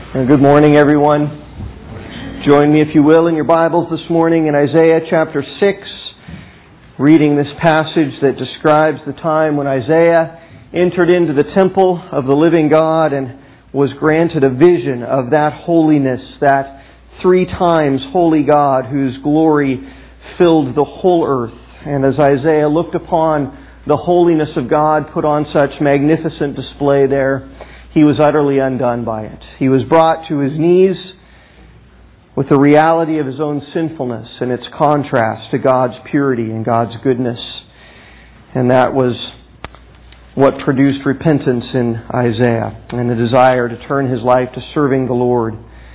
Good morning, everyone. Join me, if you will, in your Bibles this morning in Isaiah chapter 6, reading this passage that describes the time when Isaiah entered into the temple of the living God and was granted a vision of that holiness, that 3 times holy God whose glory filled the whole earth. And as Isaiah looked upon the holiness of God put on such magnificent display there, he was utterly undone by it. He was brought to his knees with the reality of his own sinfulness and its contrast to God's purity and God's goodness. And that was what produced repentance in Isaiah and the desire to turn his life to serving the Lord.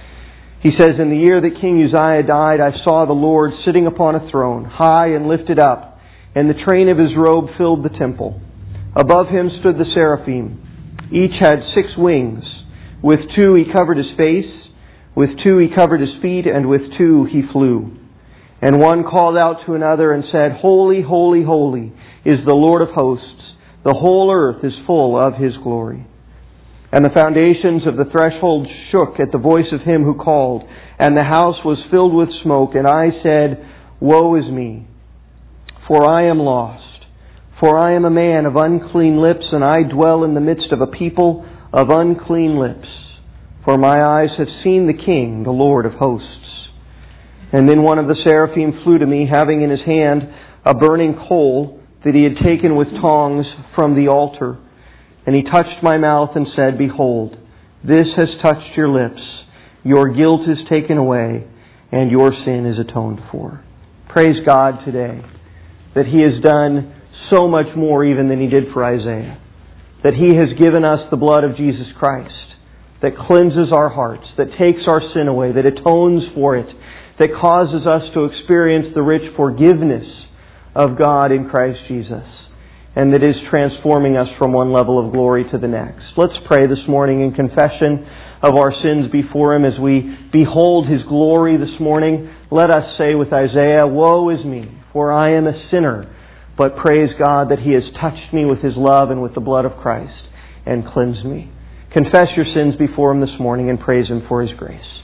He says, "In the year that King Uzziah died, I saw the Lord sitting upon a throne, high and lifted up, and the train of his robe filled the temple. Above him stood the seraphim. Each had 6 wings. With 2 he covered his face, with 2 he covered his feet, and with 2 he flew. And one called out to another and said, 'Holy, holy, holy is the Lord of hosts. The whole earth is full of His glory.' And the foundations of the threshold shook at the voice of him who called, and the house was filled with smoke. And I said, 'Woe is me, for I am lost. For I am a man of unclean lips, and I dwell in the midst of a people of unclean lips. For my eyes have seen the King, the Lord of hosts.' And then one of the seraphim flew to me, having in his hand a burning coal that he had taken with tongs from the altar. And he touched my mouth and said, 'Behold, this has touched your lips. Your guilt is taken away, and your sin is atoned for.'" Praise God today that He has done so much more even than He did for Isaiah. That He has given us the blood of Jesus Christ that cleanses our hearts, that takes our sin away, that atones for it, that causes us to experience the rich forgiveness of God in Christ Jesus, and that is transforming us from one level of glory to the next. Let's pray this morning in confession of our sins before Him as we behold His glory this morning. Let us say with Isaiah, "Woe is me, for I am a sinner. But praise God that He has touched me with His love and with the blood of Christ and cleansed me." Confess your sins before Him this morning and praise Him for His grace.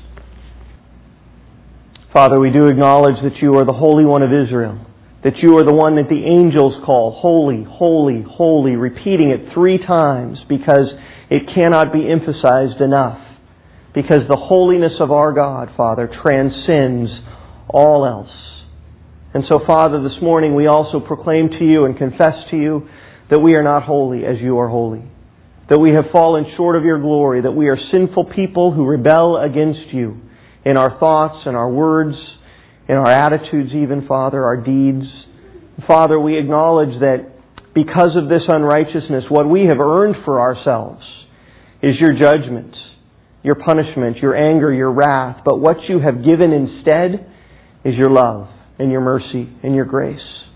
Father, we do acknowledge that You are the Holy One of Israel, that You are the one that the angels call holy, holy, holy, repeating it 3 times because it cannot be emphasized enough. Because the holiness of our God, Father, transcends all else. And so, Father, this morning we also proclaim to You and confess to You that we are not holy as You are holy. That we have fallen short of Your glory. That we are sinful people who rebel against You in our thoughts and our words, in our attitudes even, Father, our deeds. Father, we acknowledge that because of this unrighteousness, what we have earned for ourselves is Your judgment, Your punishment, Your anger, Your wrath. But what You have given instead is Your love and Your mercy and Your grace.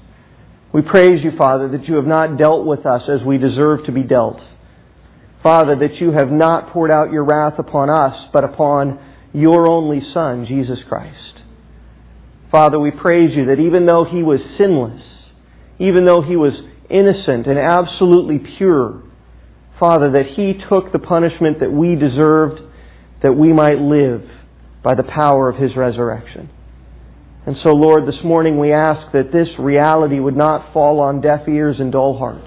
We praise You, Father, that You have not dealt with us as we deserve to be dealt. Father, that You have not poured out Your wrath upon us, but upon Your only Son, Jesus Christ. Father, we praise You that even though He was sinless, even though He was innocent and absolutely pure, Father, that He took the punishment that we deserved, that we might live by the power of His resurrection. And so, Lord, this morning we ask that this reality would not fall on deaf ears and dull hearts.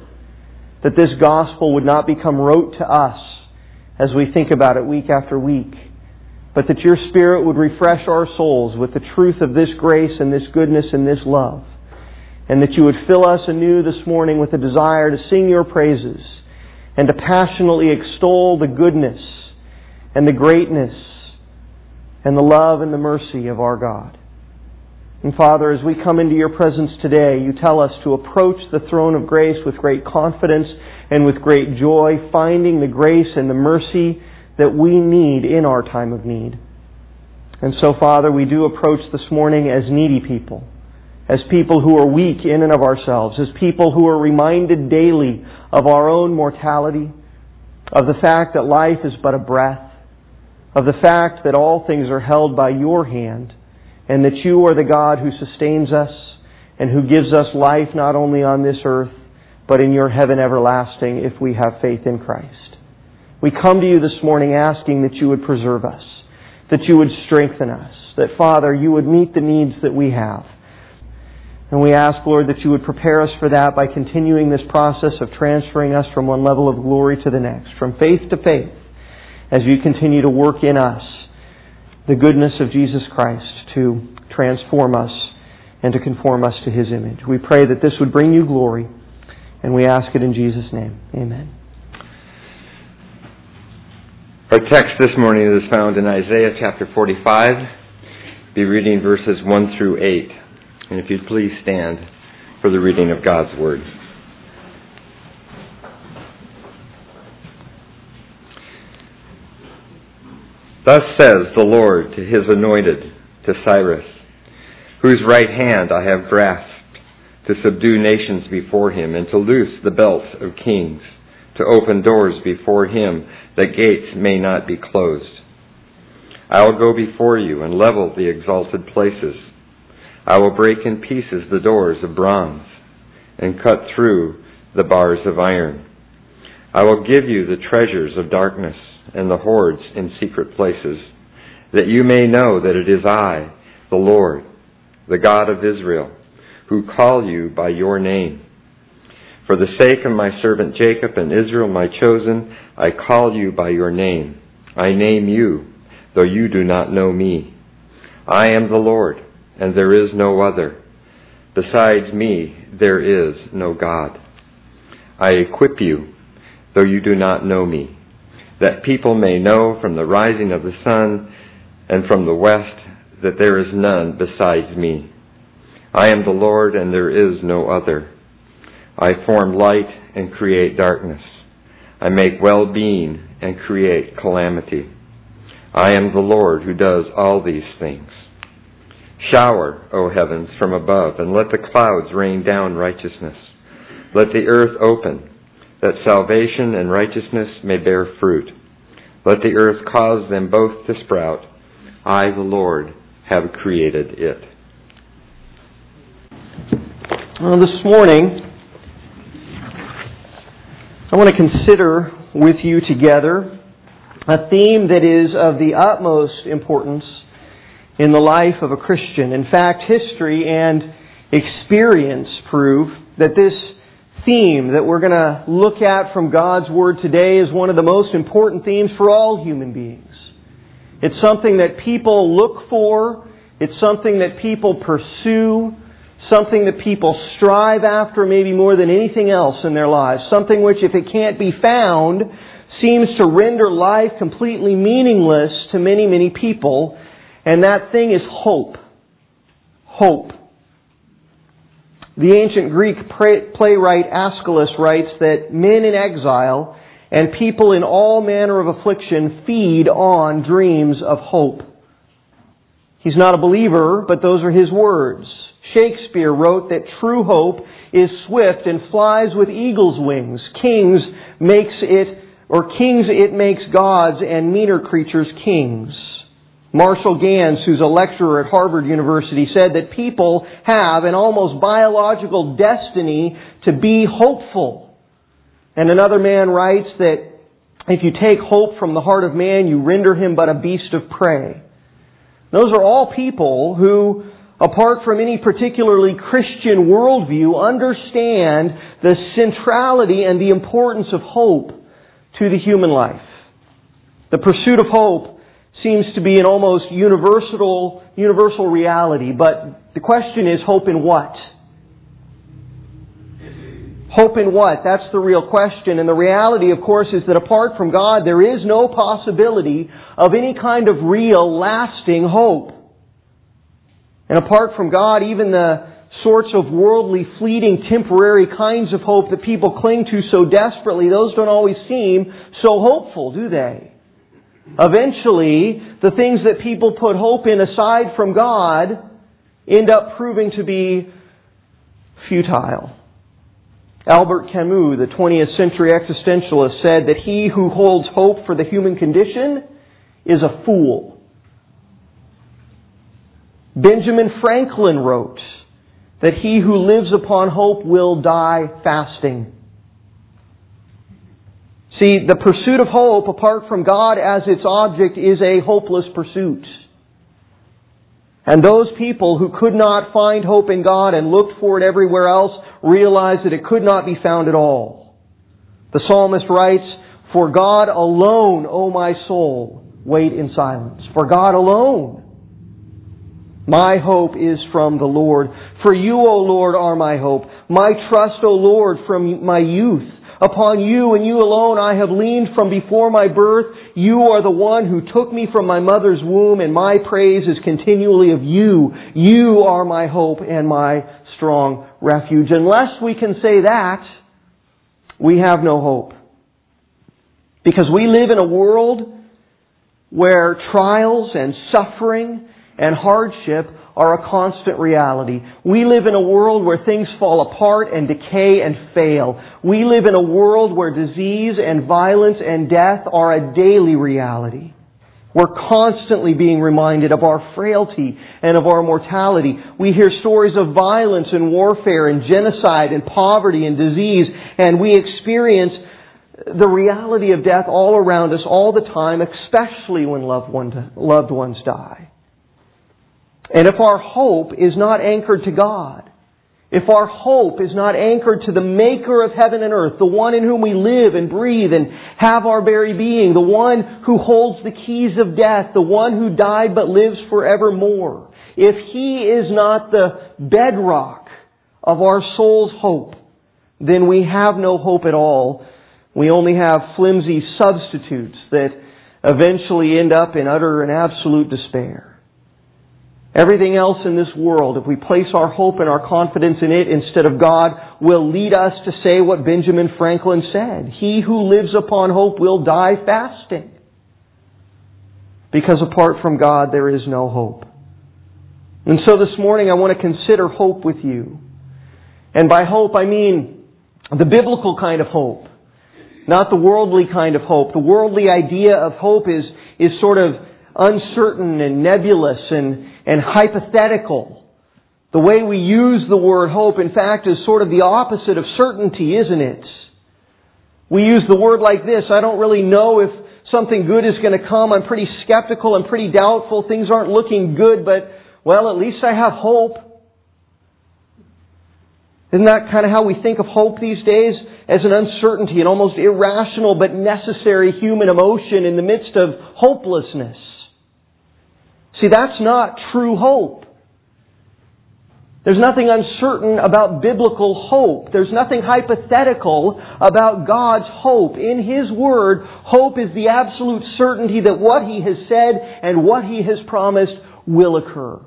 That this gospel would not become rote to us as we think about it week after week. But that Your Spirit would refresh our souls with the truth of this grace and this goodness and this love. And that You would fill us anew this morning with a desire to sing Your praises and to passionately extol the goodness and the greatness and the love and the mercy of our God. And Father, as we come into Your presence today, You tell us to approach the throne of grace with great confidence and with great joy, finding the grace and the mercy that we need in our time of need. And so, Father, we do approach this morning as needy people, as people who are weak in and of ourselves, as people who are reminded daily of our own mortality, of the fact that life is but a breath, of the fact that all things are held by Your hand, and that You are the God who sustains us and who gives us life not only on this earth, but in Your heaven everlasting if we have faith in Christ. We come to you this morning asking that you would preserve us, that you would strengthen us, that, Father, you would meet the needs that we have. And we ask, Lord, that you would prepare us for that by continuing this process of transferring us from one level of glory to the next, from faith to faith, as you continue to work in us the goodness of Jesus Christ to transform us and to conform us to His image. We pray that this would bring you glory, and we ask it in Jesus' name. Amen. Our text this morning is found in Isaiah chapter 45. Be reading verses 1 through 8. And if you'd please stand for the reading of God's Word. Thus says the Lord to His anointed, to Cyrus, whose right hand I have grasped, to subdue nations before Him, and to loose the belts of kings, to open doors before Him, that gates may not be closed. I will go before you and level the exalted places. I will break in pieces the doors of bronze and cut through the bars of iron. I will give you the treasures of darkness and the hoards in secret places, that you may know that it is I, the Lord, the God of Israel, who call you by your name. For the sake of my servant Jacob and Israel, my chosen, I call you by your name. I name you, though you do not know me. I am the Lord, and there is no other. Besides me, there is no God. I equip you, though you do not know me, that people may know from the rising of the sun and from the west that there is none besides me. I am the Lord, and there is no other. I form light and create darkness. I make well-being and create calamity. I am the Lord who does all these things. Shower, O heavens, from above, and let the clouds rain down righteousness. Let the earth open, that salvation and righteousness may bear fruit. Let the earth cause them both to sprout. I, the Lord, have created it. Well, this morning, I want to consider with you together a theme that is of the utmost importance in the life of a Christian. In fact, history and experience prove that this theme that we're going to look at from God's Word today is one of the most important themes for all human beings. It's something that people look for. It's something that people pursue. Something that people strive after maybe more than anything else in their lives. Something which, if it can't be found, seems to render life completely meaningless to many, many people. And that thing is hope. Hope. The ancient Greek playwright Aeschylus writes that men in exile and people in all manner of affliction feed on dreams of hope. He's not a believer, but those are his words. Shakespeare wrote that true hope is swift and flies with eagle's wings. Kings it makes gods, and meaner creatures kings. Marshall Gans, who's a lecturer at Harvard University, said that people have an almost biological destiny to be hopeful. And another man writes that if you take hope from the heart of man, you render him but a beast of prey. Those are all people who, apart from any particularly Christian worldview, understand the centrality and the importance of hope to the human life. The pursuit of hope seems to be an almost universal reality, but the question is, hope in what? Hope in what? That's the real question. And the reality, of course, is that apart from God, there is no possibility of any kind of real, lasting hope. And apart from God, even the sorts of worldly, fleeting, temporary kinds of hope that people cling to so desperately, those don't always seem so hopeful, do they? Eventually, the things that people put hope in aside from God end up proving to be futile. Albert Camus, the 20th century existentialist, said that he who holds hope for the human condition is a fool. Benjamin Franklin wrote that he who lives upon hope will die fasting. See, the pursuit of hope, apart from God as its object, is a hopeless pursuit. And those people who could not find hope in God and looked for it everywhere else realized that it could not be found at all. The psalmist writes, "For God alone, O my soul, wait in silence." For God alone. My hope is from the Lord. For you, O Lord, are my hope. My trust, O Lord, from my youth. Upon you and you alone I have leaned from before my birth. You are the one who took me from my mother's womb, and my praise is continually of you. You are my hope and my strong refuge. Unless we can say that, we have no hope. Because we live in a world where trials and suffering and hardship are a constant reality. We live in a world where things fall apart and decay and fail. We live in a world where disease and violence and death are a daily reality. We're constantly being reminded of our frailty and of our mortality. We hear stories of violence and warfare and genocide and poverty and disease, and we experience the reality of death all around us all the time, especially when loved ones die. And if our hope is not anchored to God, if our hope is not anchored to the Maker of heaven and earth, the one in whom we live and breathe and have our very being, the one who holds the keys of death, the one who died but lives forevermore, if He is not the bedrock of our soul's hope, then we have no hope at all. We only have flimsy substitutes that eventually end up in utter and absolute despair. Everything else in this world, if we place our hope and our confidence in it instead of God, will lead us to say what Benjamin Franklin said: "He who lives upon hope will die fasting." Because apart from God, there is no hope. And so this morning I want to consider hope with you. And by hope I mean the biblical kind of hope, not the worldly kind of hope. The worldly idea of hope is sort of uncertain and nebulous and hypothetical. The way we use the word hope, in fact, is sort of the opposite of certainty, isn't it? We use the word like this: I don't really know if something good is going to come. I'm pretty skeptical. I'm pretty doubtful. Things aren't looking good, but, well, at least I have hope. Isn't that kind of how we think of hope these days? As an uncertainty, an almost irrational but necessary human emotion in the midst of hopelessness. See, that's not true hope. There's nothing uncertain about biblical hope. There's nothing hypothetical about God's hope. In His Word, hope is the absolute certainty that what He has said and what He has promised will occur.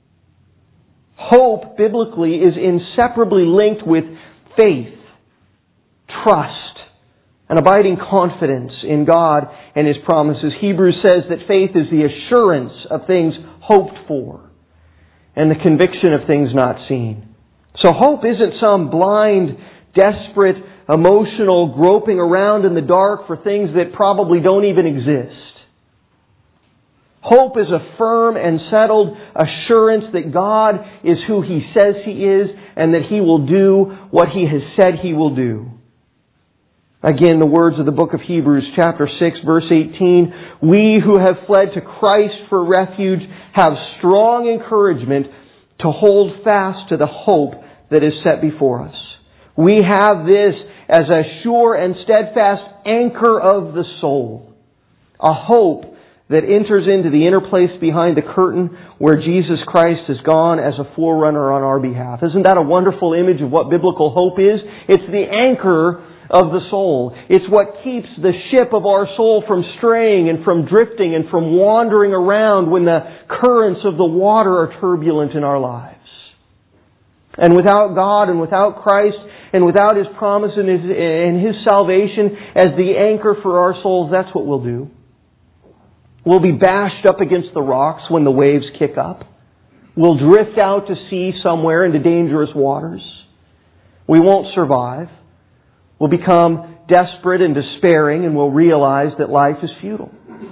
Hope, biblically, is inseparably linked with faith, trust, an abiding confidence in God and His promises. Hebrews says that faith is the assurance of things hoped for and the conviction of things not seen. So hope isn't some blind, desperate, emotional groping around in the dark for things that probably don't even exist. Hope is a firm and settled assurance that God is who He says He is and that He will do what He has said He will do. Again, the words of the book of Hebrews, chapter 6, verse 18, "We who have fled to Christ for refuge have strong encouragement to hold fast to the hope that is set before us. We have this as a sure and steadfast anchor of the soul, a hope that enters into the inner place behind the curtain where Jesus Christ has gone as a forerunner on our behalf." Isn't that a wonderful image of what biblical hope is? It's the anchor of the soul. It's what keeps the ship of our soul from straying and from drifting and from wandering around when the currents of the water are turbulent in our lives. And without God and without Christ and without His promise and His salvation as the anchor for our souls, that's what we'll do. We'll be bashed up against the rocks when the waves kick up. We'll drift out to sea somewhere into dangerous waters. We won't survive. We'll become desperate and despairing, and we'll realize that life is futile.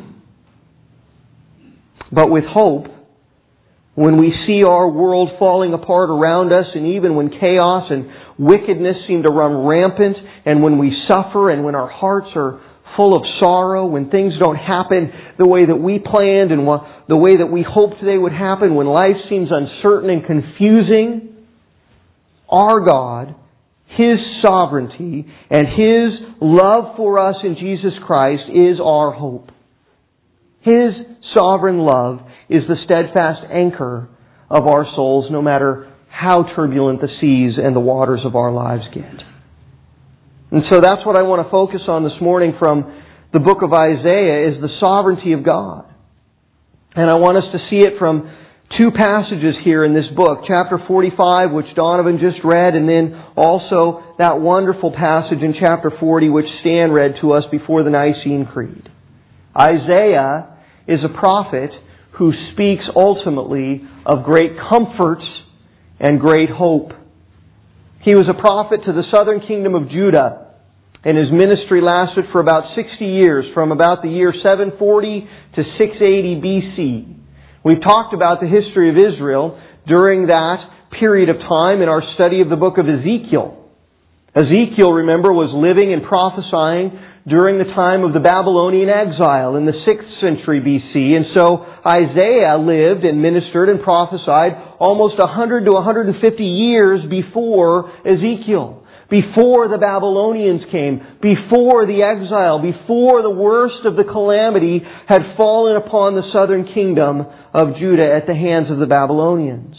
But with hope, when we see our world falling apart around us, and even when chaos and wickedness seem to run rampant, and when we suffer, and when our hearts are full of sorrow, when things don't happen the way that we planned and the way that we hoped they would happen, when life seems uncertain and confusing, our God, His sovereignty, and His love for us in Jesus Christ is our hope. His sovereign love is the steadfast anchor of our souls, no matter how turbulent the seas and the waters of our lives get. And so that's what I want to focus on this morning from the book of Isaiah, is the sovereignty of God. And I want us to see it from two passages here in this book. Chapter 45, which Donovan just read, and then also that wonderful passage in chapter 40, which Stan read to us before the Nicene Creed. Isaiah is a prophet who speaks ultimately of great comfort and great hope. He was a prophet to the southern kingdom of Judah, and his ministry lasted for about 60 years, from about the year 740 to 680 BC. We've talked about the history of Israel during that period of time in our study of the book of Ezekiel. Ezekiel, remember, was living and prophesying during the time of the Babylonian exile in the 6th century BC. And so Isaiah lived and ministered and prophesied almost 100 to 150 years before Ezekiel, before the Babylonians came, before the exile, before the worst of the calamity had fallen upon the southern kingdom of Judah at the hands of the Babylonians.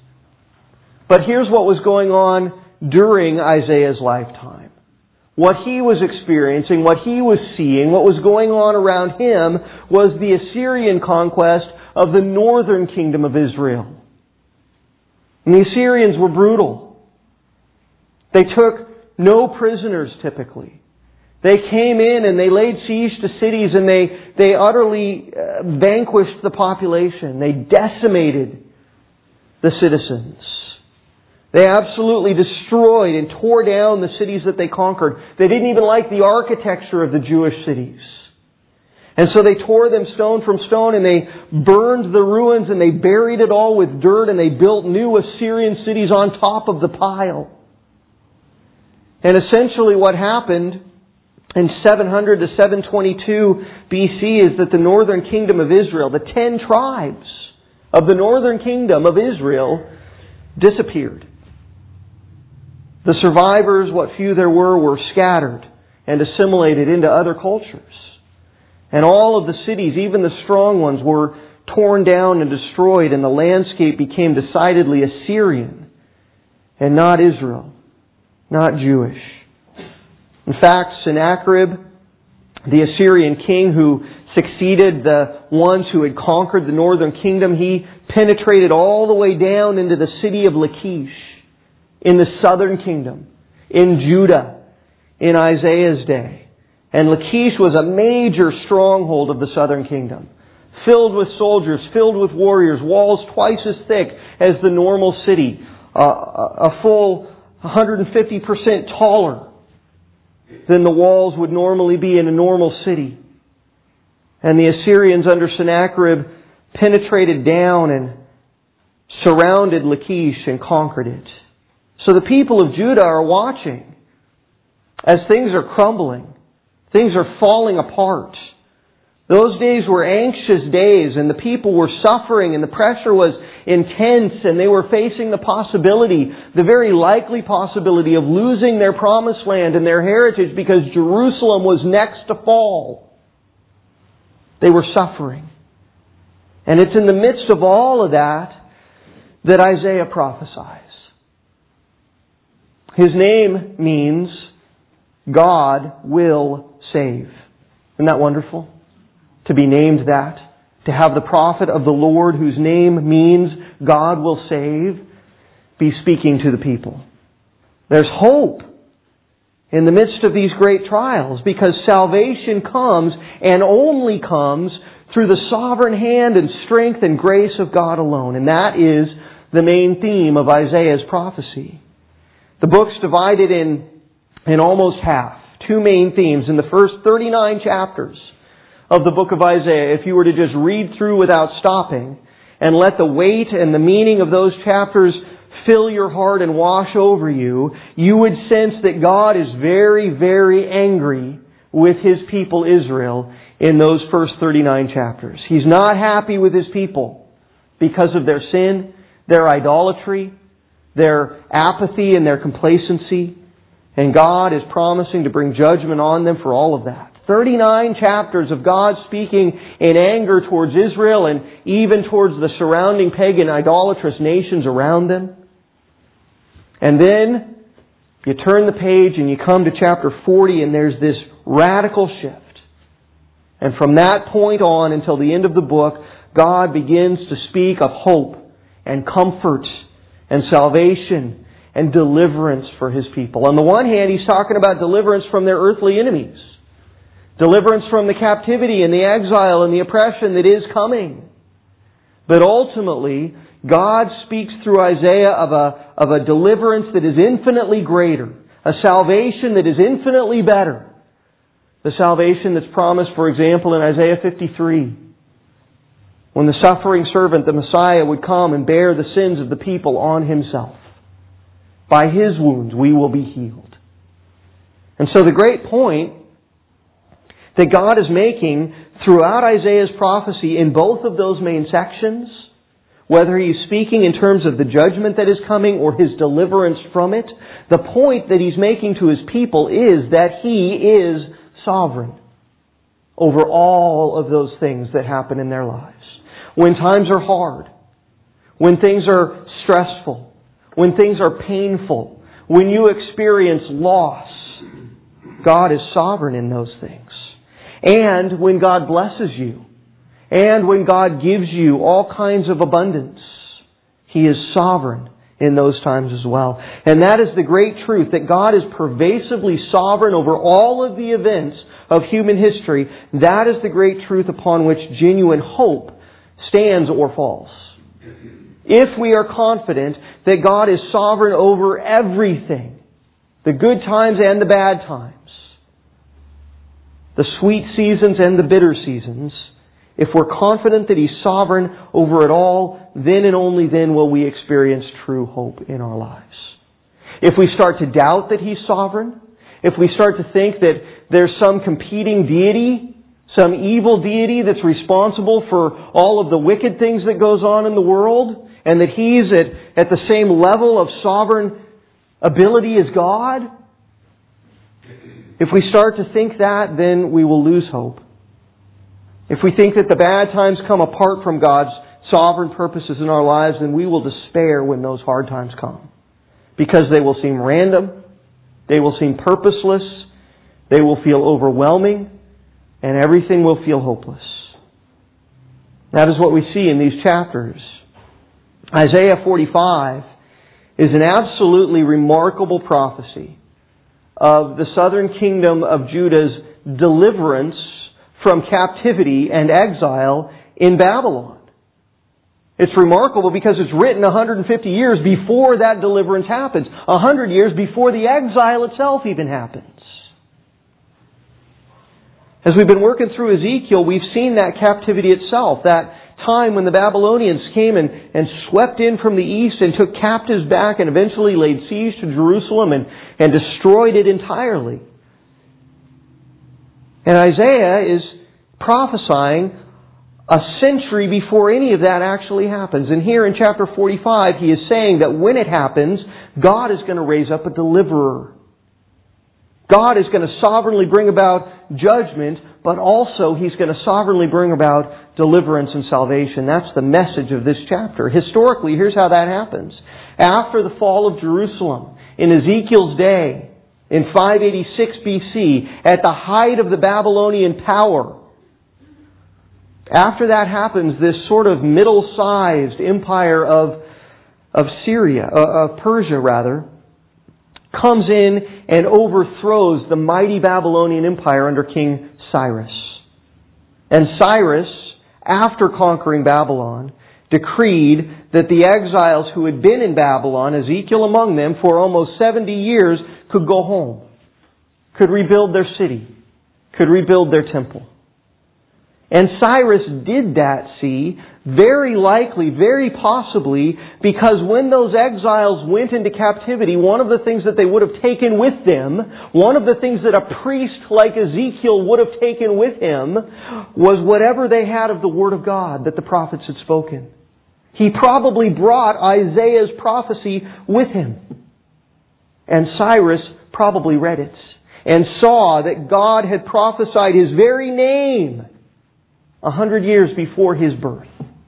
But here's what was going on during Isaiah's lifetime. What he was experiencing, what he was seeing, what was going on around him was the Assyrian conquest of the northern kingdom of Israel. And the Assyrians were brutal. They took no prisoners typically. They came in and they laid siege to cities and they utterly vanquished the population. They decimated the citizens. They absolutely destroyed and tore down the cities that they conquered. They didn't even like the architecture of the Jewish cities. And so they tore them stone from stone and they burned the ruins and they buried it all with dirt and they built new Assyrian cities on top of the pile. And essentially what happened in 700 to 722 BC is that the northern kingdom of Israel, the 10 tribes of the northern kingdom of Israel, disappeared. The survivors, what few there were scattered and assimilated into other cultures. And all of the cities, even the strong ones, were torn down and destroyed, and the landscape became decidedly Assyrian and not Israel, not Jewish. In fact, Sennacherib, the Assyrian king who succeeded the ones who had conquered the northern kingdom, he penetrated all the way down into the city of Lachish, in the southern kingdom, in Judah, in Isaiah's day. And Lachish was a major stronghold of the southern kingdom, filled with soldiers, filled with warriors, walls twice as thick as the normal city, a full 150% taller than the walls would normally be in a normal city. And the Assyrians under Sennacherib penetrated down and surrounded Lachish and conquered it. So the people of Judah are watching as things are crumbling. Things are falling apart. Those days were anxious days and the people were suffering and the pressure was intense and they were facing the possibility, the very likely possibility of losing their promised land and their heritage because Jerusalem was next to fall. They were suffering. And it's in the midst of all of that Isaiah prophesies. His name means God will save. Isn't that wonderful? To be named that. To have the prophet of the Lord whose name means God will save be speaking to the people. There's hope in the midst of these great trials because salvation comes and only comes through the sovereign hand and strength and grace of God alone. And that is the main theme of Isaiah's prophecy. The book's divided in almost half. Two main themes in the first 39 chapters of the book of Isaiah. If you were to just read through without stopping and let the weight and the meaning of those chapters fill your heart and wash over you, you would sense that God is very, very angry with His people Israel in those first 39 chapters. He's not happy with His people because of their sin, their idolatry, their apathy and their complacency. And God is promising to bring judgment on them for all of that. 39 chapters of God speaking in anger towards Israel and even towards the surrounding pagan idolatrous nations around them. And then you turn the page and you come to chapter 40 and there's this radical shift. And from that point on until the end of the book, God begins to speak of hope and comfort and salvation and deliverance for His people. On the one hand, He's talking about deliverance from their earthly enemies. Deliverance from the captivity and the exile and the oppression that is coming. But ultimately, God speaks through Isaiah of a deliverance that is infinitely greater. A salvation that is infinitely better. The salvation that's promised, for example, in Isaiah 53. When the suffering servant, the Messiah, would come and bear the sins of the people on Himself. By His wounds we will be healed. And so the great point that God is making throughout Isaiah's prophecy in both of those main sections, whether He's speaking in terms of the judgment that is coming or His deliverance from it, the point that He's making to His people is that He is sovereign over all of those things that happen in their lives. When times are hard, when things are stressful, when things are painful, when you experience loss, God is sovereign in those things. And when God blesses you, and when God gives you all kinds of abundance, He is sovereign in those times as well. And that is the great truth, that God is pervasively sovereign over all of the events of human history. That is the great truth upon which genuine hope stands or falls. If we are confident that God is sovereign over everything, the good times and the bad times, the sweet seasons and the bitter seasons, if we're confident that He's sovereign over it all, then and only then will we experience true hope in our lives. If we start to doubt that He's sovereign, if we start to think that there's some competing deity, some evil deity that's responsible for all of the wicked things that goes on in the world, and that He's at the same level of sovereign ability as God, if we start to think that, then we will lose hope. If we think that the bad times come apart from God's sovereign purposes in our lives, then we will despair when those hard times come. Because they will seem random, they will seem purposeless, they will feel overwhelming, and everything will feel hopeless. That is what we see in these chapters. Isaiah 45 is an absolutely remarkable prophecy of the southern kingdom of Judah's deliverance from captivity and exile in Babylon. It's remarkable because it's written 150 years before that deliverance happens. 100 years before the exile itself even happens. As we've been working through Ezekiel, we've seen that captivity itself, that time when the Babylonians came and swept in from the east and took captives back and eventually laid siege to Jerusalem and destroyed it entirely. And Isaiah is prophesying a century before any of that actually happens. And here in chapter 45, he is saying that when it happens, God is going to raise up a deliverer. God is going to sovereignly bring about judgment, but also He's going to sovereignly bring about deliverance and salvation. That's the message of this chapter. Historically, here's how that happens. After the fall of Jerusalem, in Ezekiel's day, in 586 BC, at the height of the Babylonian power, after that happens, this sort of middle-sized empire of Syria, of Persia rather, comes in and overthrows the mighty Babylonian Empire under King Cyrus. And Cyrus, after conquering Babylon, decreed that the exiles who had been in Babylon, Ezekiel among them, for almost 70 years, could go home, could rebuild their city, could rebuild their temple. And Cyrus did that, see, very likely, very possibly, because when those exiles went into captivity, one of the things that they would have taken with them, one of the things that a priest like Ezekiel would have taken with him, was whatever they had of the Word of God that the prophets had spoken. He probably brought Isaiah's prophecy with him. And Cyrus probably read it and saw that God had prophesied His very name 100 years before his birth.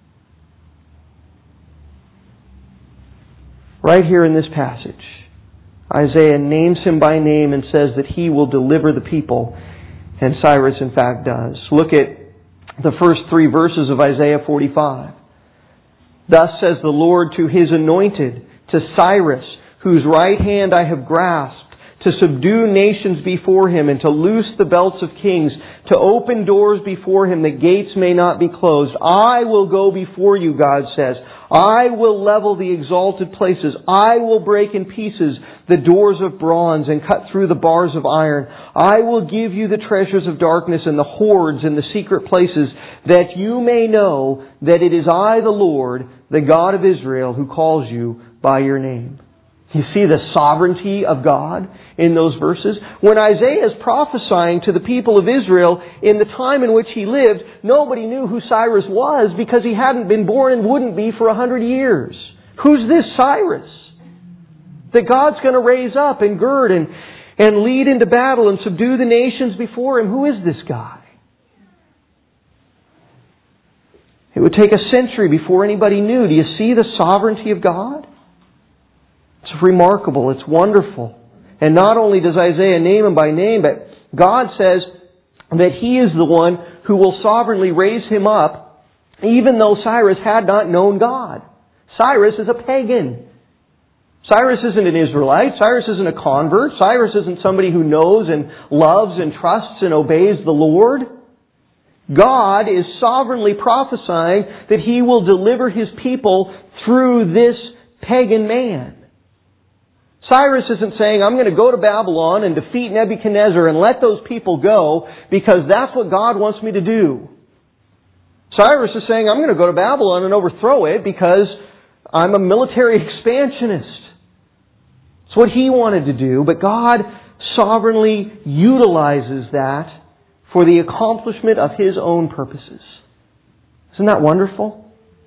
Right here in this passage, Isaiah names him by name and says that he will deliver the people. And Cyrus, in fact, does. Look at the first 3 verses of Isaiah 45. Thus says the Lord to His anointed, to Cyrus, whose right hand I have grasped, to subdue nations before Him, and to loose the belts of kings, to open doors before Him that gates may not be closed. I will go before you, God says. I will level the exalted places. I will break in pieces the doors of bronze and cut through the bars of iron. I will give you the treasures of darkness and the hoards in the secret places, that you may know that it is I, the Lord, the God of Israel, who calls you by your name. You see the sovereignty of God in those verses? When Isaiah is prophesying to the people of Israel in the time in which he lived, nobody knew who Cyrus was because he hadn't been born and wouldn't be for 100 years. Who's this Cyrus that God's going to raise up and gird and lead into battle and subdue the nations before Him? Who is this guy? It would take a century before anybody knew. Do you see the sovereignty of God? It's remarkable. It's wonderful. And not only does Isaiah name him by name, but God says that He is the one who will sovereignly raise him up, even though Cyrus had not known God. Cyrus is a pagan. Cyrus isn't an Israelite. Cyrus isn't a convert. Cyrus isn't somebody who knows and loves and trusts and obeys the Lord. God is sovereignly prophesying that He will deliver His people through this pagan man. Cyrus isn't saying, I'm going to go to Babylon and defeat Nebuchadnezzar and let those people go because that's what God wants me to do. Cyrus is saying, I'm going to go to Babylon and overthrow it because I'm a military expansionist. It's what he wanted to do, but God sovereignly utilizes that for the accomplishment of His own purposes. Isn't that wonderful?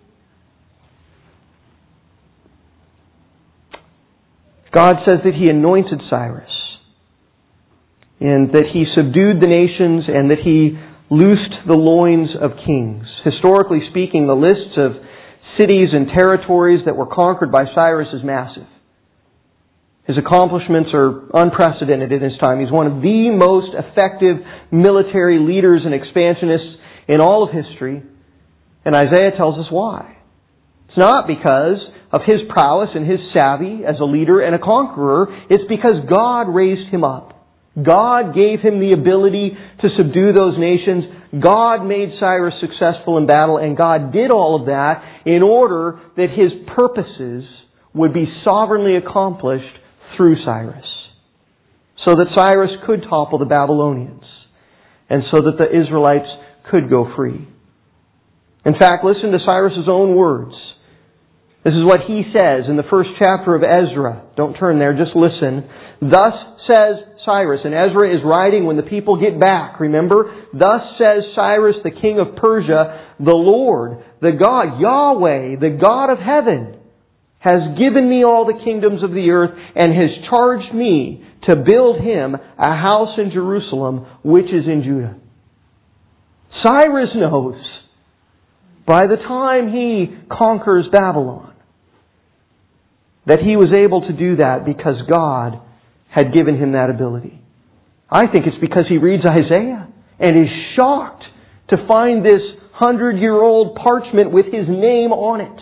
God says that He anointed Cyrus, and that He subdued the nations, and that He loosed the loins of kings. Historically speaking, the lists of cities and territories that were conquered by Cyrus is massive. His accomplishments are unprecedented in his time. He's one of the most effective military leaders and expansionists in all of history. And Isaiah tells us why. It's not because of his prowess and his savvy as a leader and a conqueror. It's because God raised him up. God gave him the ability to subdue those nations. God made Cyrus successful in battle, and God did all of that in order that His purposes would be sovereignly accomplished through Cyrus, so that Cyrus could topple the Babylonians, and so that the Israelites could go free. In fact, listen to Cyrus's own words. This is what he says in the first chapter of Ezra. Don't turn there, just listen. Thus says Cyrus, and Ezra is writing when the people get back, remember? Thus says Cyrus, the king of Persia, the Lord, the God, Yahweh, the God of heaven, has given me all the kingdoms of the earth and has charged me to build Him a house in Jerusalem, which is in Judah. Cyrus knows, by the time he conquers Babylon, that he was able to do that because God had given him that ability. I think it's because he reads Isaiah and is shocked to find this 100-year-old parchment with his name on it.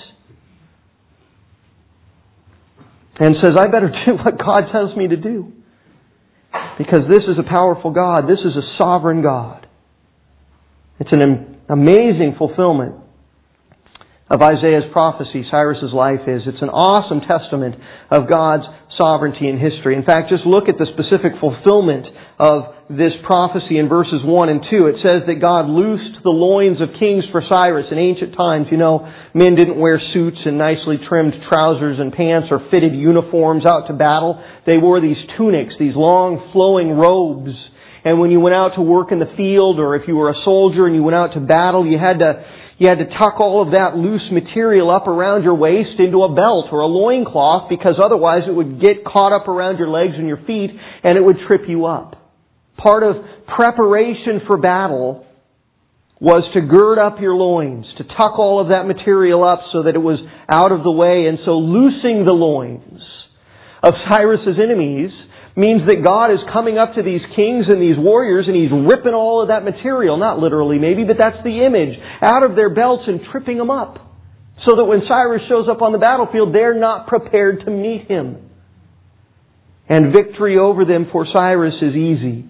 And says, I better do what God tells me to do. Because this is a powerful God. This is a sovereign God. It's an amazing fulfillment of Isaiah's prophecy. Cyrus's life is. It's an awesome testament of God's sovereignty in history. In fact, just look at the specific fulfillment of this prophecy in verses 1 and 2. It says that God loosed the loins of kings for Cyrus. In ancient times, men didn't wear suits and nicely trimmed trousers and pants or fitted uniforms out to battle. They wore these tunics, these long flowing robes. And when you went out to work in the field, or if you were a soldier and you went out to battle, you had to tuck all of that loose material up around your waist into a belt or a loincloth, because otherwise it would get caught up around your legs and your feet and it would trip you up. Part of preparation for battle was to gird up your loins, to tuck all of that material up so that it was out of the way. And so loosing the loins of Cyrus's enemies means that God is coming up to these kings and these warriors and He's ripping all of that material, not literally maybe, but that's the image, out of their belts and tripping them up. So that when Cyrus shows up on the battlefield, they're not prepared to meet him. And victory over them for Cyrus is easy.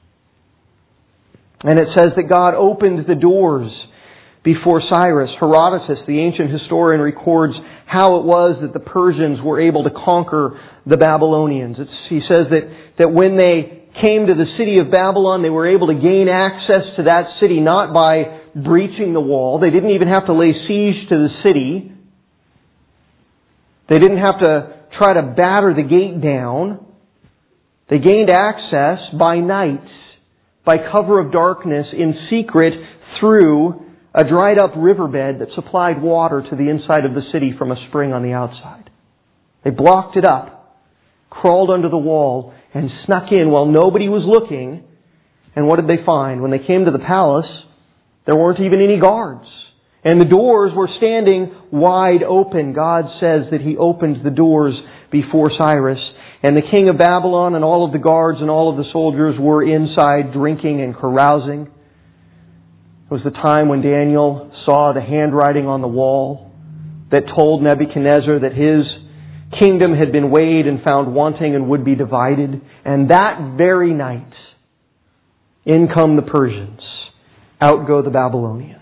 And it says that God opened the doors before Cyrus. Herodotus, the ancient historian, records how it was that the Persians were able to conquer the Babylonians. He says that when they came to the city of Babylon, they were able to gain access to that city not by breaching the wall. They didn't even have to lay siege to the city. They didn't have to try to batter the gate down. They gained access by night, by cover of darkness, in secret, through a dried up riverbed that supplied water to the inside of the city from a spring on the outside. They blocked it up, crawled under the wall, and snuck in while nobody was looking. And what did they find? When they came to the palace, there weren't even any guards. And the doors were standing wide open. God says that He opened the doors before Cyrus. And the king of Babylon and all of the guards and all of the soldiers were inside drinking and carousing. It was the time when Daniel saw the handwriting on the wall that told Nebuchadnezzar that his kingdom had been weighed and found wanting and would be divided. And that very night, in come the Persians, out go the Babylonians.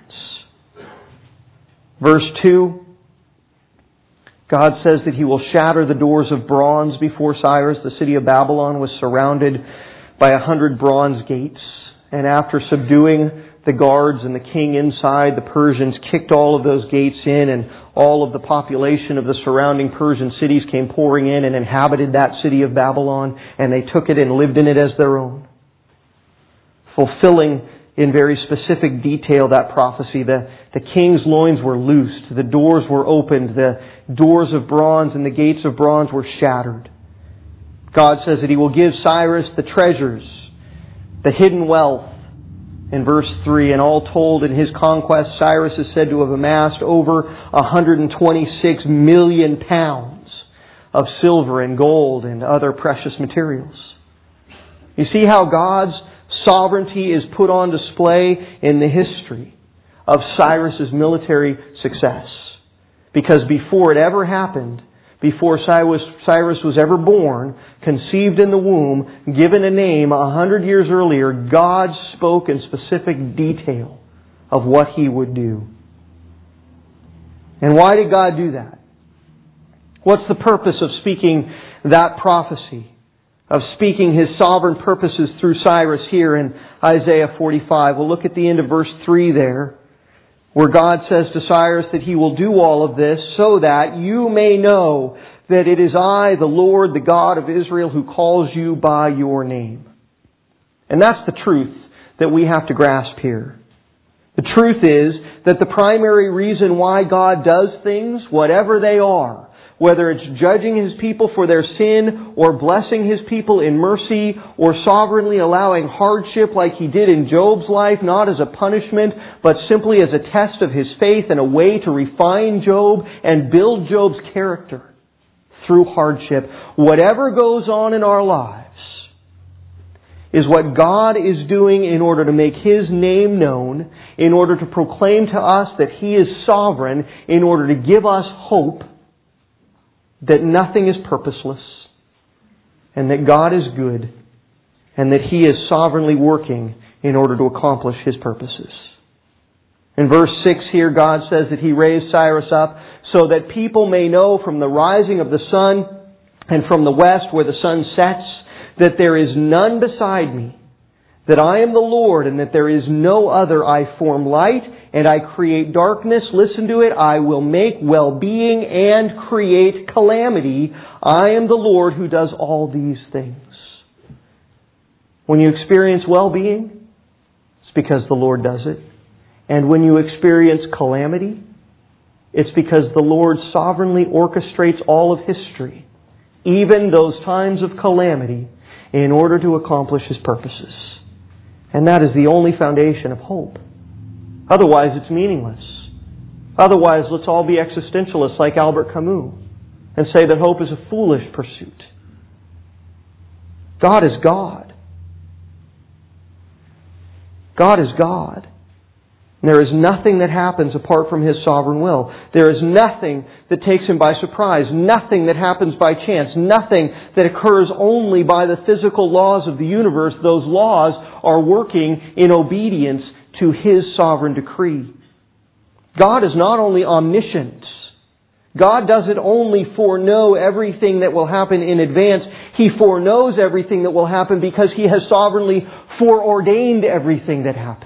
Verse 2, God says that He will shatter the doors of bronze before Cyrus. The city of Babylon was surrounded by 100 bronze gates. And after subduing the guards and the king inside, the Persians kicked all of those gates in, and all of the population of the surrounding Persian cities came pouring in and inhabited that city of Babylon, and they took it and lived in it as their own. Fulfilling in very specific detail that prophecy. The king's loins were loosed, the doors were opened, the doors of bronze and the gates of bronze were shattered. God says that He will give Cyrus the treasures, the hidden wealth. In verse 3, and all told in his conquest, Cyrus is said to have amassed over 126 million pounds of silver and gold and other precious materials. You see how God's sovereignty is put on display in the history of Cyrus's military success. Because before it ever happened, before Cyrus was ever born, conceived in the womb, given a name 100 years earlier, God spoke in specific detail of what He would do. And why did God do that? What's the purpose of speaking that prophecy? Of speaking His sovereign purposes through Cyrus here in Isaiah 45. We'll look at the end of verse 3 there, where God says to Cyrus that He will do all of this so that you may know that it is I, the Lord, the God of Israel, who calls you by your name. And that's the truth that we have to grasp here. The truth is that the primary reason why God does things, whatever they are, whether it's judging His people for their sin, or blessing His people in mercy, or sovereignly allowing hardship like He did in Job's life, not as a punishment, but simply as a test of His faith and a way to refine Job and build Job's character through hardship. Whatever goes on in our lives is what God is doing in order to make His name known, in order to proclaim to us that He is sovereign, in order to give us hope that nothing is purposeless, and that God is good, and that He is sovereignly working in order to accomplish His purposes. In verse 6 here, God says that He raised Cyrus up so that people may know from the rising of the sun and from the west where the sun sets that there is none beside me. that I am the Lord and that there is no other. I form light and I create darkness. Listen to it. I will make well-being and create calamity. I am the Lord who does all these things. When you experience well-being, it's because the Lord does it. And when you experience calamity, it's because the Lord sovereignly orchestrates all of history, even those times of calamity, in order to accomplish His purposes. And that is the only foundation of hope. Otherwise, it's meaningless. Otherwise, let's all be existentialists like Albert Camus and say that hope is a foolish pursuit. God is God. God is God. And there is nothing that happens apart from His sovereign will. There is nothing that takes Him by surprise. Nothing that happens by chance. Nothing that occurs only by the physical laws of the universe. Those laws are working in obedience to His sovereign decree. God is not only omniscient. God doesn't only foreknow everything that will happen in advance. He foreknows everything that will happen because He has sovereignly foreordained everything that happens.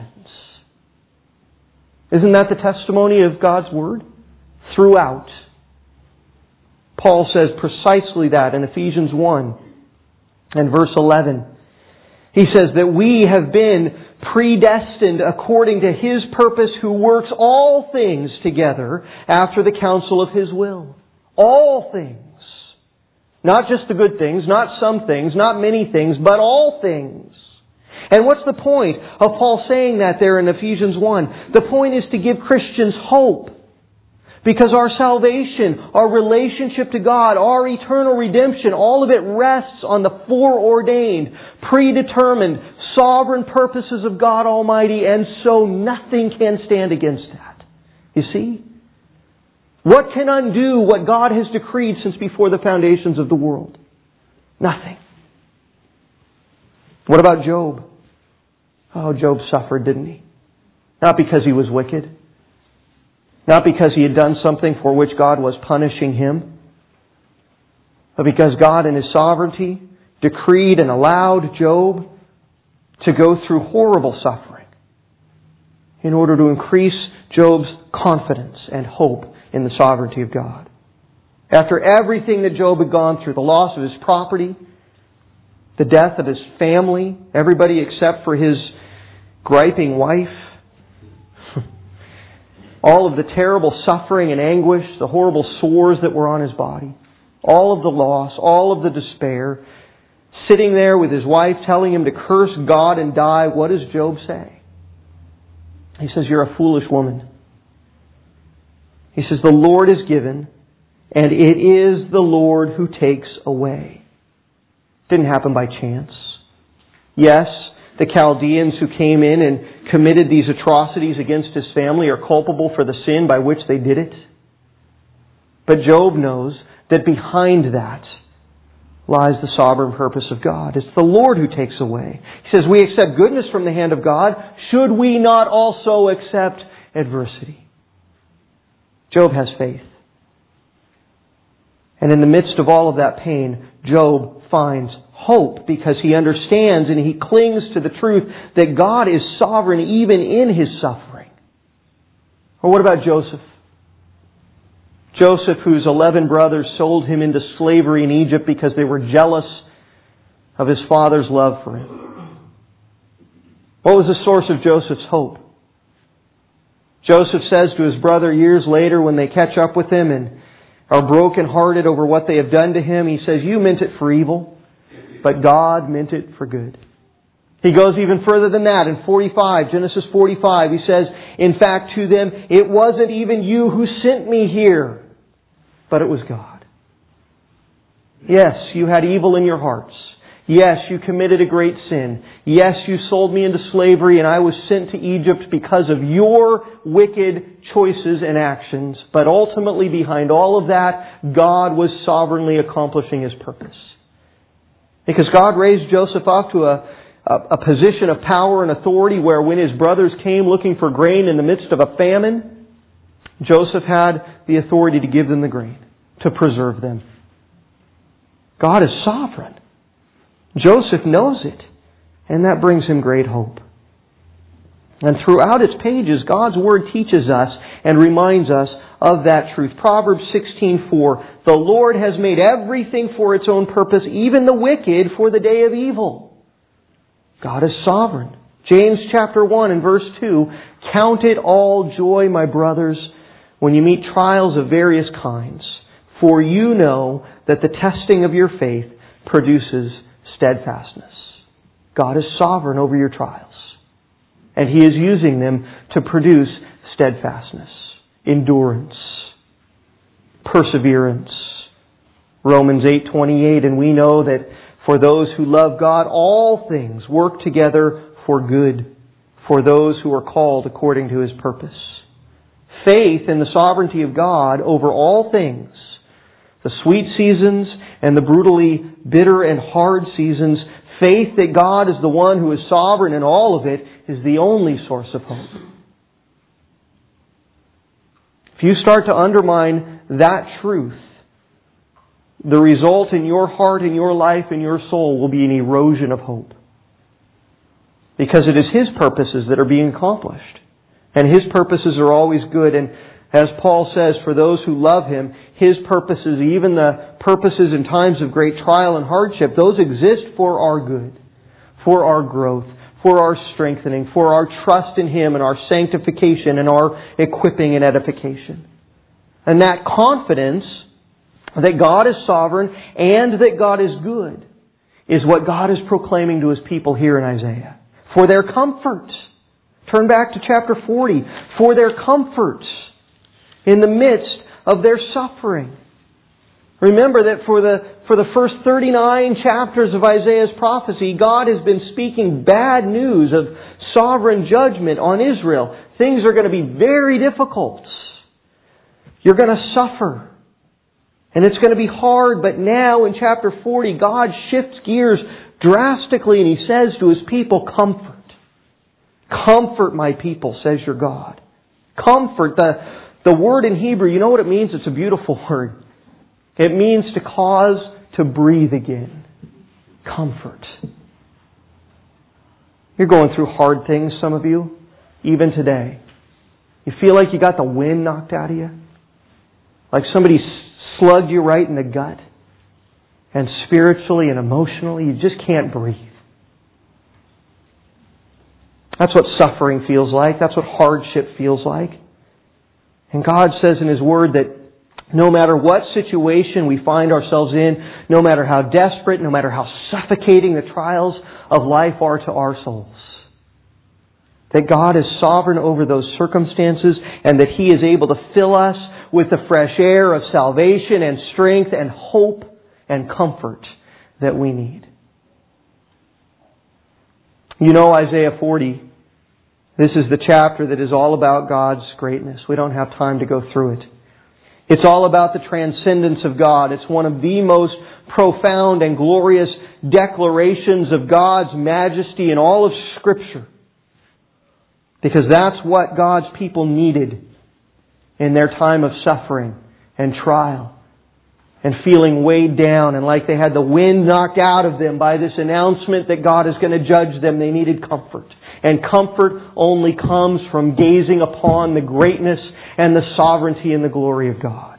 Isn't that the testimony of God's Word? Throughout. Paul says precisely that in Ephesians 1 and verse 11. He says that we have been predestined according to His purpose, who works all things together after the counsel of His will. All things. Not just the good things, not some things, not many things, but all things. And what's the point of Paul saying that there in Ephesians 1? The point is to give Christians hope. Because our salvation, our relationship to God, our eternal redemption, all of it rests on the foreordained, predetermined, sovereign purposes of God Almighty, and so nothing can stand against that. You see? What can undo what God has decreed since before the foundations of the world? Nothing. What about Job? Oh, Job suffered, didn't he? Not because he was wicked. Not because he had done something for which God was punishing him. But because God in His sovereignty decreed and allowed Job to go through horrible suffering in order to increase Job's confidence and hope in the sovereignty of God. After everything that Job had gone through, the loss of his property, the death of his family, everybody except for his griping wife, all of the terrible suffering and anguish, the horrible sores that were on his body, all of the loss, all of the despair, sitting there with his wife telling him to curse God and die, what does Job say? He says, "You're a foolish woman." He says, "The Lord is given, and it is the Lord who takes away." Didn't happen by chance. Yes, the Chaldeans who came in and committed these atrocities against his family are culpable for the sin by which they did it. But Job knows that behind that lies the sovereign purpose of God. It's the Lord who takes away. He says, we accept goodness from the hand of God. Should we not also accept adversity? Job has faith. And in the midst of all of that pain, Job finds hope because he understands and he clings to the truth that God is sovereign even in his suffering. Or what about Joseph? Joseph, whose 11 brothers sold him into slavery in Egypt because they were jealous of his father's love for him. What was the source of Joseph's hope? Joseph says to his brother years later when they catch up with him and are brokenhearted over what they have done to him, he says, "You meant it for evil, but God meant it for good." He goes even further than that. In 45, Genesis 45, he says, "In fact, to them, it wasn't even you who sent me here, but it was God." Yes, you had evil in your hearts. Yes, you committed a great sin. Yes, you sold me into slavery and I was sent to Egypt because of your wicked choices and actions. But ultimately behind all of that, God was sovereignly accomplishing His purpose. Because God raised Joseph up to a position of power and authority where when his brothers came looking for grain in the midst of a famine, Joseph had the authority to give them the grain, to preserve them. God is sovereign. Joseph knows it. And that brings him great hope. And throughout its pages, God's Word teaches us and reminds us of that truth. Proverbs 16:4, "The Lord has made everything for its own purpose, even the wicked for the day of evil." God is sovereign. James chapter 1 and verse 2, "Count it all joy, my brothers, when you meet trials of various kinds, for you know that the testing of your faith produces steadfastness." God is sovereign over your trials. And He is using them to produce steadfastness, endurance, perseverance. Romans 8:28, "And we know that for those who love God, all things work together for good, for those who are called according to His purpose." Faith in the sovereignty of God over all things, the sweet seasons and the brutally bitter and hard seasons, faith that God is the one who is sovereign in all of it, is the only source of hope. If you start to undermine that truth, the result in your heart, in your life, in your soul will be an erosion of hope. Because it is His purposes that are being accomplished. And His purposes are always good. And as Paul says, for those who love Him, His purposes, even the purposes in times of great trial and hardship, those exist for our good, for our growth, for our strengthening, for our trust in Him and our sanctification and our equipping and edification. And that confidence that God is sovereign and that God is good is what God is proclaiming to His people here in Isaiah. For their comfort. Turn back to chapter 40. For their comfort in the midst of their suffering. Remember that for the first 39 chapters of Isaiah's prophecy, God has been speaking bad news of sovereign judgment on Israel. Things are going to be very difficult. You're going to suffer. And it's going to be hard, but now in chapter 40, God shifts gears drastically and He says to His people, comfort. Comfort my people, says your God. Comfort. The word in Hebrew, you know what it means? It's a beautiful word. It means to cause to breathe again. Comfort. You're going through hard things, some of you, even today. You feel like you got the wind knocked out of you. Like somebody slugged you right in the gut. And spiritually and emotionally, you just can't breathe. That's what suffering feels like. That's what hardship feels like. And God says in His Word that no matter what situation we find ourselves in, no matter how desperate, no matter how suffocating the trials of life are to our souls, that God is sovereign over those circumstances and that He is able to fill us with the fresh air of salvation and strength and hope and comfort that we need. You know Isaiah 40. This is the chapter that is all about God's greatness. We don't have time to go through it. It's all about the transcendence of God. It's one of the most profound and glorious declarations of God's majesty in all of Scripture. Because that's what God's people needed in their time of suffering and trial and feeling weighed down and like they had the wind knocked out of them by this announcement that God is going to judge them. They needed comfort. And comfort only comes from gazing upon the greatness and the sovereignty and the glory of God.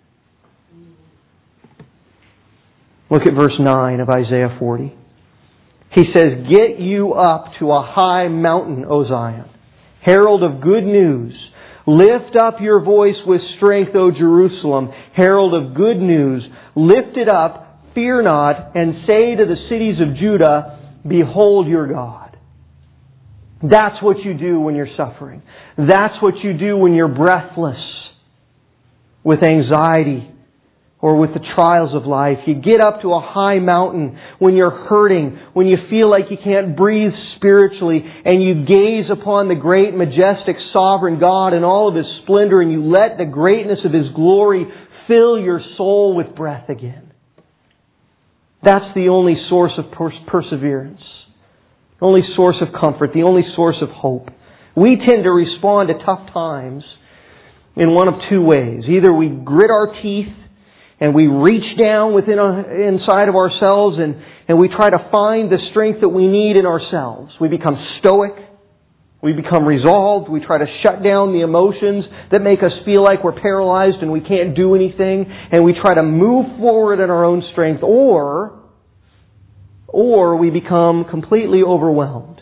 Look at verse 9 of Isaiah 40. He says, "Get you up to a high mountain, O Zion, herald of good news. Lift up your voice with strength, O Jerusalem, herald of good news. Lift it up, fear not, and say to the cities of Judah, behold your God." That's what you do when you're suffering. That's what you do when you're breathless with anxiety or with the trials of life. You get up to a high mountain when you're hurting, when you feel like you can't breathe spiritually, and you gaze upon the great, majestic, sovereign God in all of His splendor, and you let the greatness of His glory fill your soul with breath again. That's the only source of perseverance. The only source of comfort, the only source of hope. We tend to respond to tough times in one of two ways. Either we grit our teeth and we reach down inside of ourselves and we try to find the strength that we need in ourselves. We become stoic. We become resolved. We try to shut down the emotions that make us feel like we're paralyzed and we can't do anything. And we try to move forward in our own strength. Or we become completely overwhelmed.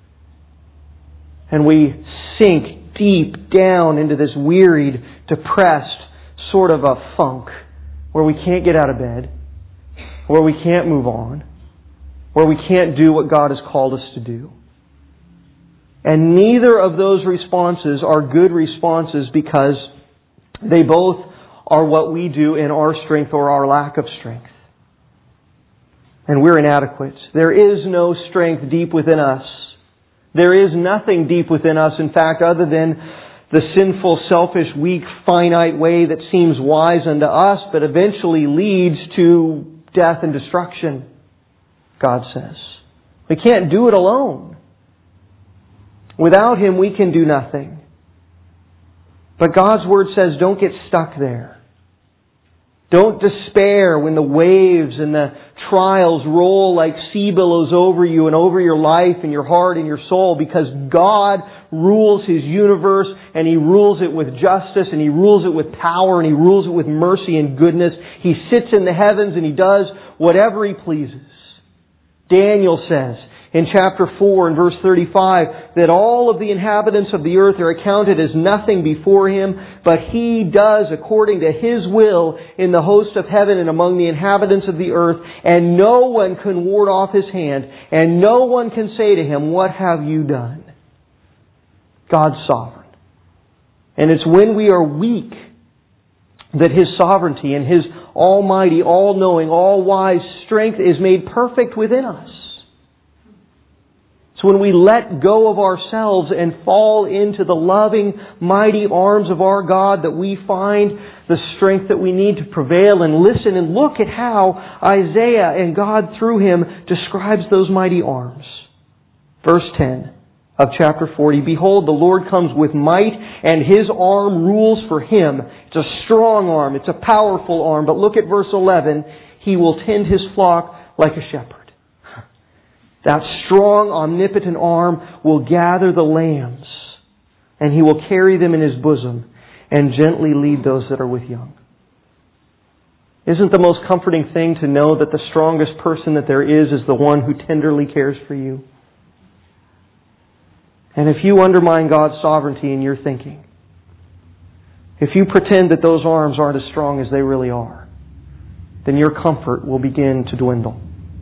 And we sink deep down into this wearied, depressed sort of a funk where we can't get out of bed, where we can't move on, where we can't do what God has called us to do. And neither of those responses are good responses because they both are what we do in our strength or our lack of strength. And we're inadequate. There is no strength deep within us. There is nothing deep within us, in fact, other than the sinful, selfish, weak, finite way that seems wise unto us, but eventually leads to death and destruction, God says. We can't do it alone. Without Him, we can do nothing. But God's Word says, don't get stuck there. Don't despair when the waves and the trials roll like sea billows over you and over your life and your heart and your soul, because God rules His universe and He rules it with justice and He rules it with power and He rules it with mercy and goodness. He sits in the heavens and He does whatever He pleases. Daniel says in chapter 4 and verse 35 that all of the inhabitants of the earth are accounted as nothing before Him, but He does according to His will in the host of heaven and among the inhabitants of the earth, and no one can ward off His hand, and no one can say to Him, what have you done? God's sovereign. And it's when we are weak that His sovereignty and His almighty, all-knowing, all-wise strength is made perfect within us. It's when we let go of ourselves and fall into the loving, mighty arms of our God that we find the strength that we need to prevail. And listen and look at how Isaiah and God through him describes those mighty arms. Verse 10 of chapter 40, behold, the Lord comes with might, and His arm rules for Him. It's a strong arm. It's a powerful arm. But look at verse 11. He will tend His flock like a shepherd. That strong, omnipotent arm will gather the lambs, and He will carry them in His bosom and gently lead those that are with young. Isn't the most comforting thing to know that the strongest person that there is the one who tenderly cares for you? And if you undermine God's sovereignty in your thinking, if you pretend that those arms aren't as strong as they really are, then your comfort will begin to dwindle.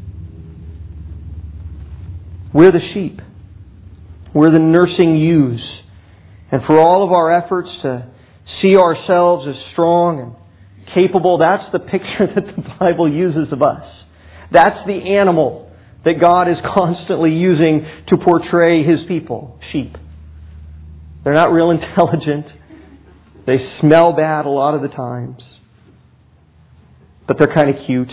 We're the sheep. We're the nursing ewes. And for all of our efforts to see ourselves as strong and capable, that's the picture that the Bible uses of us. That's the animal that God is constantly using to portray His people, sheep. They're not real intelligent. They smell bad a lot of the times. But they're kind of cute.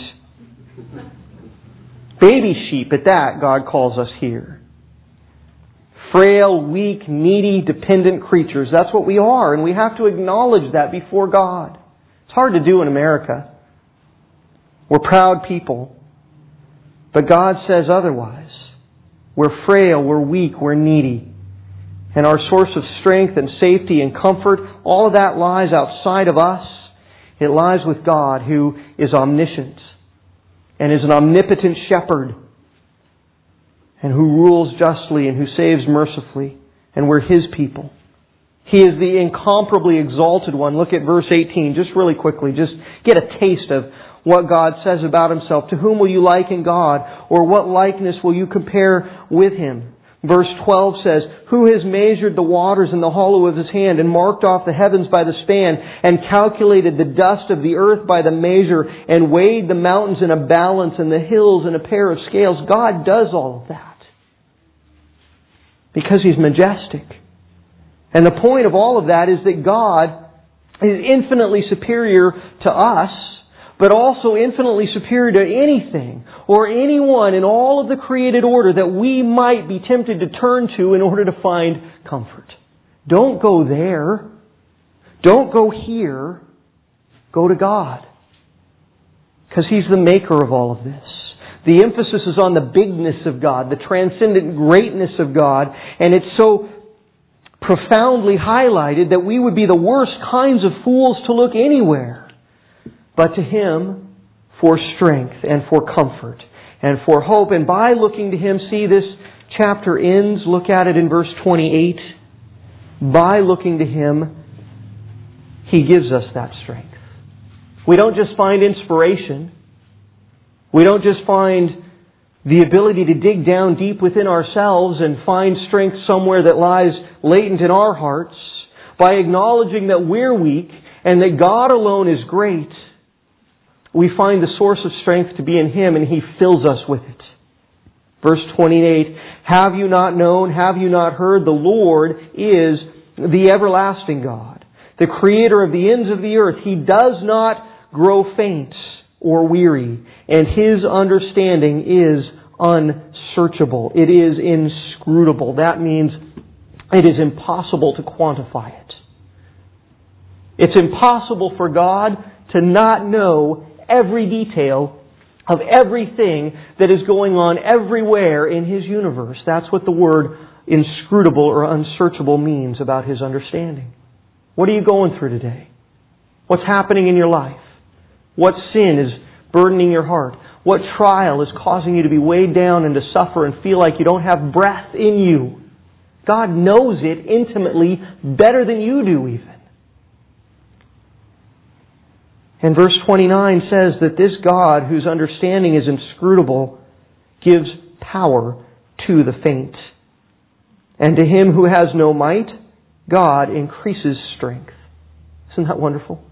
Baby sheep, at that, God calls us here. Frail, weak, needy, dependent creatures. That's what we are, and we have to acknowledge that before God. It's hard to do in America. We're proud people. But God says otherwise. We're frail, we're weak, we're needy. And our source of strength and safety and comfort, all of that lies outside of us. It lies with God, who is omniscient and is an omnipotent shepherd, and who rules justly and who saves mercifully, and we're His people. He is the incomparably exalted one. Look at verse 18, just really quickly. Just get a taste of what God says about Himself. To whom will you liken God? Or what likeness will you compare with Him? Verse 12 says, who has measured the waters in the hollow of His hand, and marked off the heavens by the span, and calculated the dust of the earth by the measure, and weighed the mountains in a balance, and the hills in a pair of scales? God does all of that because He's majestic. And the point of all of that is that God is infinitely superior to us, but also infinitely superior to anything or anyone in all of the created order that we might be tempted to turn to in order to find comfort. Don't go there. Don't go here. Go to God. Because He's the maker of all of this. The emphasis is on the bigness of God, the transcendent greatness of God, and it's so profoundly highlighted that we would be the worst kinds of fools to look anywhere. But to Him, for strength and for comfort and for hope. And by looking to Him, see this chapter ends, look at it in verse 28. By looking to Him, He gives us that strength. We don't just find inspiration. We don't just find the ability to dig down deep within ourselves and find strength somewhere that lies latent in our hearts. By acknowledging that we're weak and that God alone is great, we find the source of strength to be in Him, and He fills us with it. Verse 28, have you not known, have you not heard, the Lord is the everlasting God, the Creator of the ends of the earth. He does not grow faint or weary, and His understanding is unsearchable. It is inscrutable. That means it is impossible to quantify it. It's impossible for God to not know every detail of everything that is going on everywhere in His universe. That's what the word inscrutable or unsearchable means about His understanding. What are you going through today? What's happening in your life? What sin is burdening your heart? What trial is causing you to be weighed down and to suffer and feel like you don't have breath in you? God knows it intimately better than you do even. And verse 29 says that this God, whose understanding is inscrutable, gives power to the faint. And to him who has no might, God increases strength. Isn't that wonderful?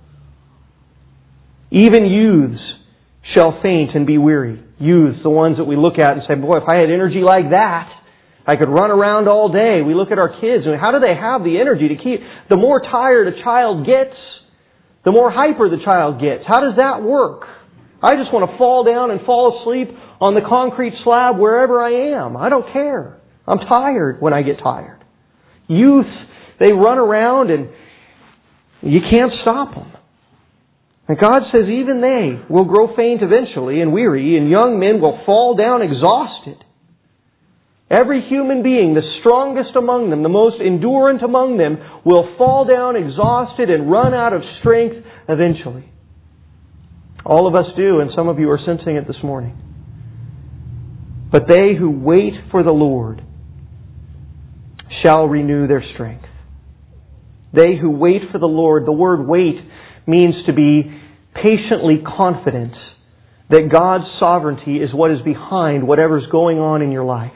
Even youths shall faint and be weary. Youths, the ones that we look at and say, boy, if I had energy like that, I could run around all day. We look at our kids and how do they have the energy to keep... The more tired a child gets, the more hyper the child gets. How does that work? I just want to fall down and fall asleep on the concrete slab wherever I am. I don't care. I'm tired when I get tired. Youth, they run around and you can't stop them. And God says even they will grow faint eventually and weary, and young men will fall down exhausted. Every human being, the strongest among them, the most endurant among them, will fall down exhausted and run out of strength eventually. All of us do, and some of you are sensing it this morning. But they who wait for the Lord shall renew their strength. They who wait for the Lord, the word wait means to be patiently confident that God's sovereignty is what is behind whatever's going on in your life.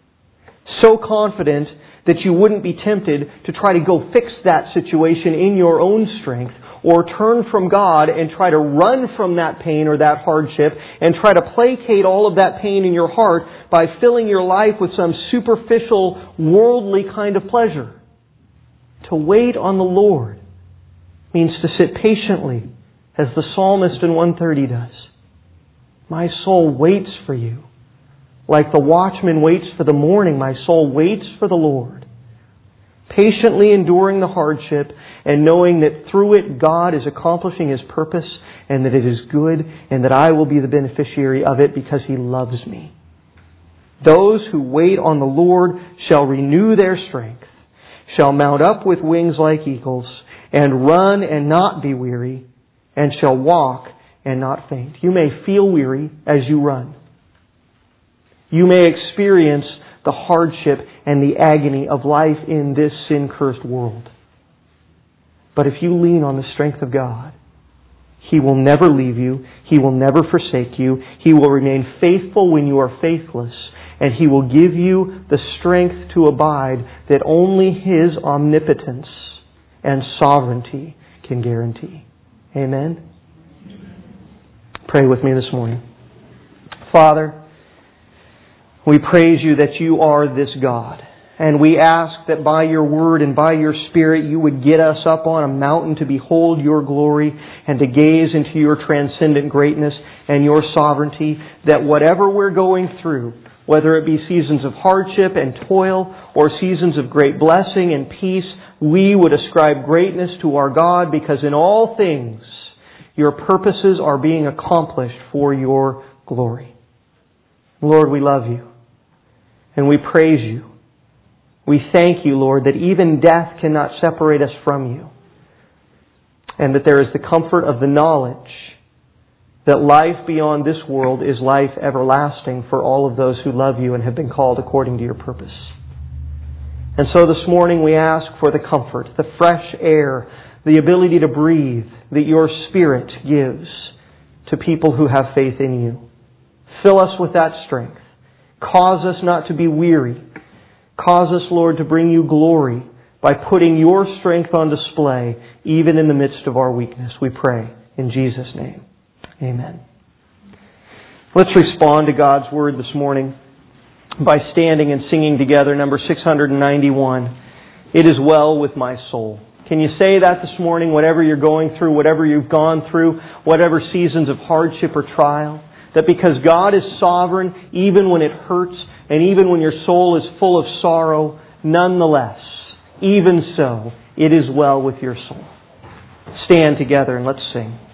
So confident that you wouldn't be tempted to try to go fix that situation in your own strength, or turn from God and try to run from that pain or that hardship and try to placate all of that pain in your heart by filling your life with some superficial, worldly kind of pleasure. To wait on the Lord means to sit patiently, as the psalmist in 130 does. My soul waits for you. Like the watchman waits for the morning, my soul waits for the Lord. Patiently enduring the hardship and knowing that through it God is accomplishing His purpose and that it is good and that I will be the beneficiary of it because He loves me. Those who wait on the Lord shall renew their strength, shall mount up with wings like eagles, and run and not be weary, and shall walk and not faint. You may feel weary as you run. You may experience the hardship and the agony of life in this sin-cursed world. But if you lean on the strength of God, He will never leave you. He will never forsake you. He will remain faithful when you are faithless. And He will give you the strength to abide that only His omnipotence and sovereignty can guarantee. Amen? Pray with me this morning. Father, we praise You that You are this God. And we ask that by Your Word and by Your Spirit You would get us up on a mountain to behold Your glory and to gaze into Your transcendent greatness and Your sovereignty, that whatever we're going through, whether it be seasons of hardship and toil or seasons of great blessing and peace, we would ascribe greatness to our God, because in all things Your purposes are being accomplished for your glory. Lord, we love you and we praise you. We thank you, Lord, that even death cannot separate us from you, and that there is the comfort of the knowledge that life beyond this world is life everlasting for all of those who love you and have been called according to your purpose. And so this morning we ask for the comfort, the fresh air, the ability to breathe that your Spirit gives to people who have faith in you. Fill us with that strength. Cause us not to be weary. Cause us, Lord, to bring you glory by putting your strength on display even in the midst of our weakness. We pray in Jesus' name. Amen. Let's respond to God's Word this morning by standing and singing together number 691, It Is Well With My Soul. Can you say that this morning, whatever you're going through, whatever you've gone through, whatever seasons of hardship or trial, that because God is sovereign, even when it hurts, and even when your soul is full of sorrow, nonetheless, even so, it is well with your soul. Stand together and let's sing.